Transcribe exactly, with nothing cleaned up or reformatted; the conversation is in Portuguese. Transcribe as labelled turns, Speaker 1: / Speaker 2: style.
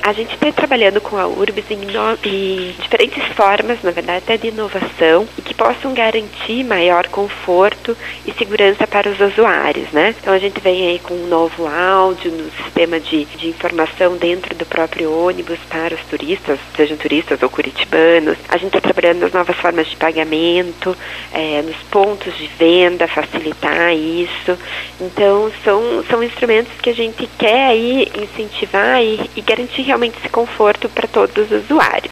Speaker 1: A gente está trabalhando com a Urbis em, no... em diferentes formas, na verdade, até de inovação, e que possam garantir maior conforto e segurança para os usuários, né? Então a gente vem aí com um novo áudio no sistema de, de informação dentro do próprio ônibus para os turistas, sejam turistas ou curitibanos. A gente está trabalhando nas novas formas de pagamento, é, nos pontos de venda, facilitar isso. Então são, são instrumentos que a gente quer aí incentivar e, e garantir realmente esse conforto para todos os usuários.